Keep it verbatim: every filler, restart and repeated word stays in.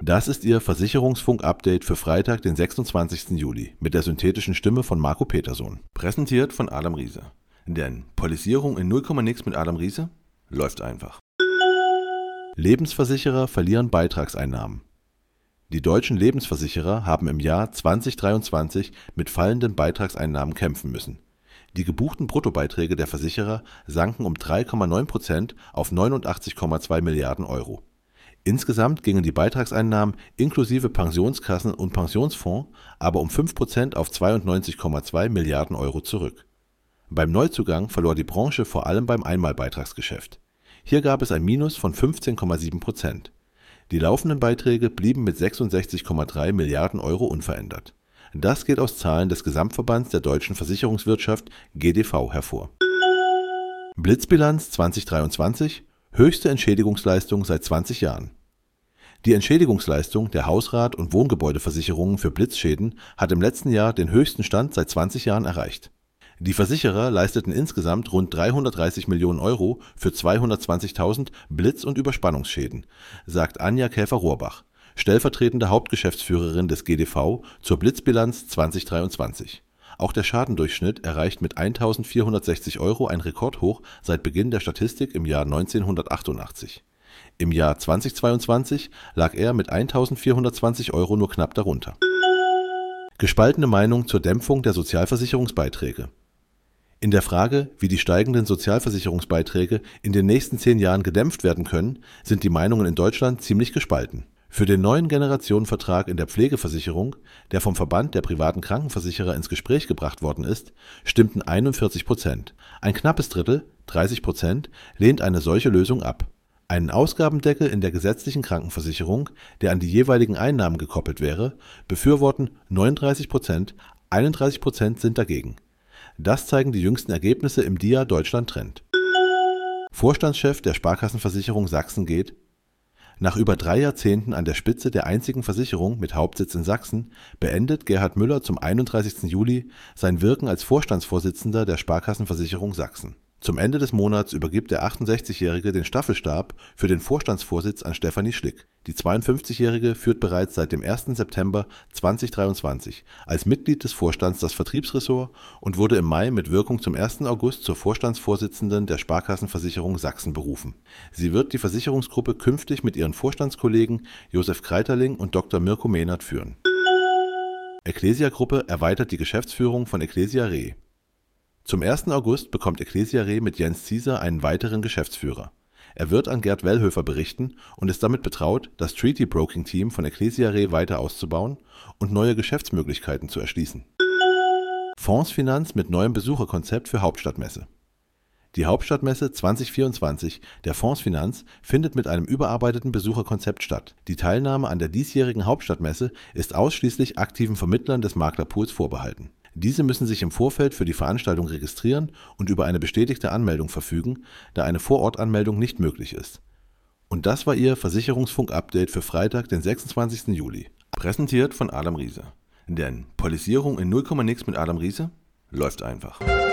Das ist Ihr Versicherungsfunk-Update für Freitag, den sechsundzwanzigsten Juli mit der synthetischen Stimme von Marco Petersohn. Präsentiert von Adam Riese. Denn Polisierung in null Komma nix mit Adam Riese läuft einfach. Lebensversicherer verlieren Beitragseinnahmen. Die deutschen Lebensversicherer haben im Jahr zweitausenddreiundzwanzig mit fallenden Beitragseinnahmen kämpfen müssen. Die gebuchten Bruttobeiträge der Versicherer sanken um drei Komma neun Prozent auf neunundachtzig Komma zwei Milliarden Euro. Insgesamt gingen die Beitragseinnahmen inklusive Pensionskassen und Pensionsfonds aber um fünf Prozent auf zweiundneunzig Komma zwei Milliarden Euro zurück. Beim Neuzugang verlor die Branche vor allem beim Einmalbeitragsgeschäft. Hier gab es ein Minus von fünfzehn Komma sieben Prozent. Die laufenden Beiträge blieben mit sechsundsechzig Komma drei Milliarden Euro unverändert. Das geht aus Zahlen des Gesamtverbands der deutschen Versicherungswirtschaft G D V hervor. Blitzbilanz zweitausenddreiundzwanzig, höchste Entschädigungsleistung seit zwanzig Jahren. Die Entschädigungsleistung der Hausrat- und Wohngebäudeversicherungen für Blitzschäden hat im letzten Jahr den höchsten Stand seit zwanzig Jahren erreicht. Die Versicherer leisteten insgesamt rund dreihundertdreißig Millionen Euro für zweihundertzwanzigtausend Blitz- und Überspannungsschäden, sagt Anja Käfer-Rohrbach, stellvertretende Hauptgeschäftsführerin des G D V zur Blitzbilanz zweitausenddreiundzwanzig. Auch der Schadendurchschnitt erreicht mit eintausendvierhundertsechzig Euro ein Rekordhoch seit Beginn der Statistik im Jahr neunzehnhundertachtundachtzig. Im Jahr zweitausendzweiundzwanzig lag er mit eintausendvierhundertzwanzig Euro nur knapp darunter. Gespaltene Meinung zur Dämpfung der Sozialversicherungsbeiträge. In der Frage, wie die steigenden Sozialversicherungsbeiträge in den nächsten zehn Jahren gedämpft werden können, sind die Meinungen in Deutschland ziemlich gespalten. Für den neuen Generationenvertrag in der Pflegeversicherung, der vom Verband der privaten Krankenversicherer ins Gespräch gebracht worden ist, stimmten einundvierzig Prozent. Ein knappes Drittel, dreißig Prozent, lehnt eine solche Lösung ab. Einen Ausgabendeckel in der gesetzlichen Krankenversicherung, der an die jeweiligen Einnahmen gekoppelt wäre, befürworten neununddreißig Prozent, einunddreißig Prozent sind dagegen. Das zeigen die jüngsten Ergebnisse im D I A Deutschland Trend. Vorstandschef der Sparkassenversicherung Sachsen geht: Nach über drei Jahrzehnten an der Spitze der einzigen Versicherung mit Hauptsitz in Sachsen beendet Gerhard Müller zum einunddreißigsten Juli sein Wirken als Vorstandsvorsitzender der Sparkassenversicherung Sachsen. Zum Ende des Monats übergibt der achtundsechzigjährige den Staffelstab für den Vorstandsvorsitz an Stefanie Schlick. Die zweiundfünfzigjährige führt bereits seit dem ersten September zweitausenddreiundzwanzig als Mitglied des Vorstands das Vertriebsressort und wurde im Mai mit Wirkung zum ersten August zur Vorstandsvorsitzenden der Sparkassenversicherung Sachsen berufen. Sie wird die Versicherungsgruppe künftig mit ihren Vorstandskollegen Josef Kreiterling und Doktor Mirko Mehnert führen. Ecclesia Gruppe erweitert die Geschäftsführung von Ecclesia Re. Zum ersten August bekommt Ecclesia Re mit Jens Zieser einen weiteren Geschäftsführer. Er wird an Gerd Wellhöfer berichten und ist damit betraut, das Treaty Broking Team von Ecclesia Re weiter auszubauen und neue Geschäftsmöglichkeiten zu erschließen. Fondsfinanz mit neuem Besucherkonzept für Hauptstadtmesse. Die Hauptstadtmesse zweitausendvierundzwanzig der Fondsfinanz findet mit einem überarbeiteten Besucherkonzept statt. Die Teilnahme an der diesjährigen Hauptstadtmesse ist ausschließlich aktiven Vermittlern des Maklerpools vorbehalten. Diese müssen sich im Vorfeld für die Veranstaltung registrieren und über eine bestätigte Anmeldung verfügen, da eine Vorortanmeldung nicht möglich ist. Und das war Ihr Versicherungsfunk-Update für Freitag, den sechsundzwanzigsten Juli. Präsentiert von Adam Riese. Denn Polisierung in null Komma nix mit Adam Riese läuft einfach.